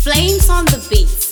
Flames on the beats.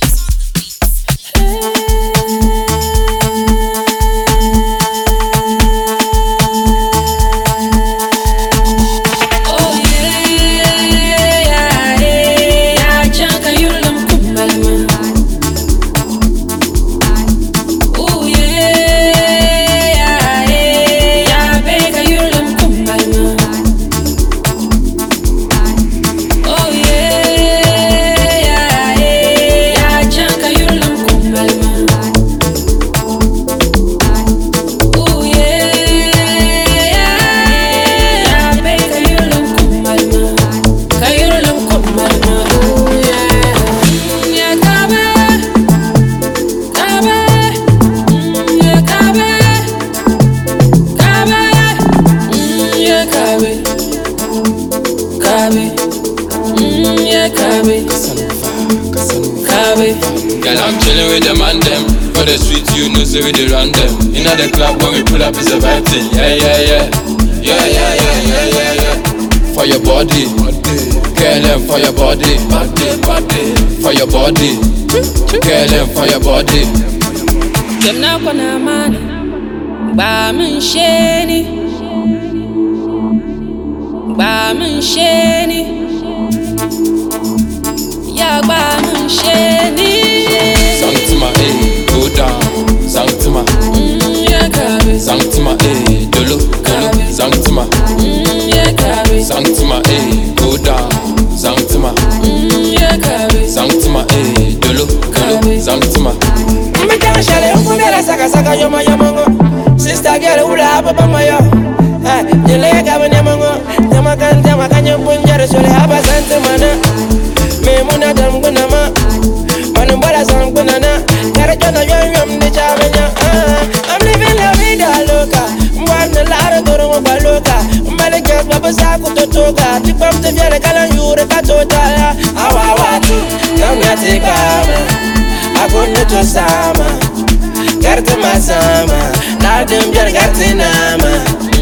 Girl, I'm chillin' with them and them. For the street, you know, so we dey run them. Inna the club when we pull up, it's a vibe thing. Yeah. For your body, girl, and for your body, for your body, girl, and for your body. Them now gonna man, Baman Shani, yeah, Baman Shani. Sang to my go down. Sang to my yeah, Kabe. Sang to my dolo. Sang to my yeah, Kabe. Sang to my go down. Sang to my yeah, Kabe. Sang to my dolo. Sang to my. Me can't share it. Ukundela saka yoma yamongo. Sister girl ula papa mayo. Jele kabe nyamongo. Nyama kanyo punjere sole haba sante mana. Me muna tamguna ma. Manumbala sanguna na. Kare chona yom de chavenya. I'm living la vida loca. Mwana lara doro mbaloka. Mbale get baba saku totoka. Tipam te vyale kala yure katota. Awa watu kamya kama. Akunde to sama. Garte masama. Ladem jar garte nama.